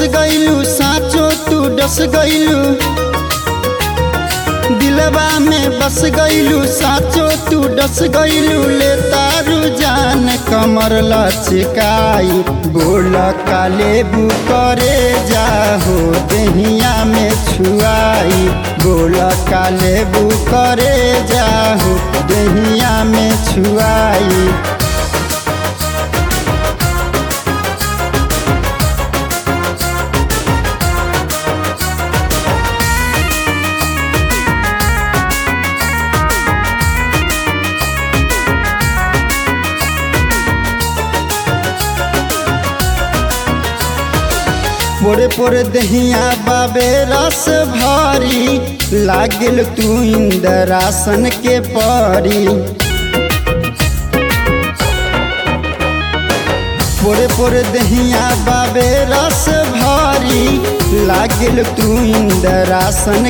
गईलू साचो तू डस गईलू, दिलवा में बस गईलू साचो तू डस गईलू। ले तारू जान कमर लचकाई, बोल काले बू करे जाहो दहिया में छुआई, बोल काले बू करे जाहो दहिया में छुआई। पोरे पोरे दहिया बाबे रस भारी, लागिल तू इंद्रासन के परी। पोरे पोरे दहिया बाबे रस भारी, लागिल तू इंद्रासन